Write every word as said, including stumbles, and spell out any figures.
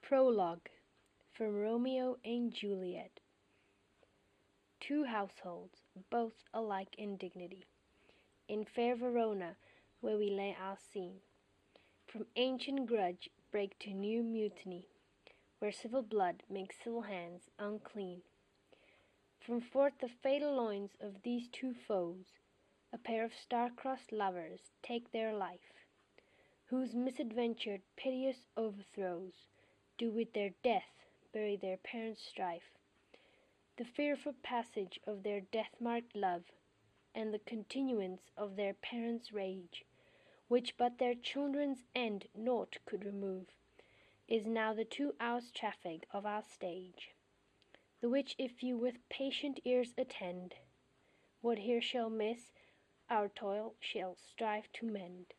Prologue from Romeo and Juliet. Two households, both alike in dignity, in fair Verona, where we lay our scene, from ancient grudge break to new mutiny, where civil blood makes civil hands unclean. From forth the fatal loins of these two foes, a pair of star-crossed lovers take their life, whose misadventured piteous overthrows do with their death bury their parents' strife, the fearful passage of their death-marked love, and the continuance of their parents' rage, which but their children's end naught could remove, is now the two hours' traffic of our stage, the which if you with patient ears attend, what here shall miss, our toil shall strive to mend.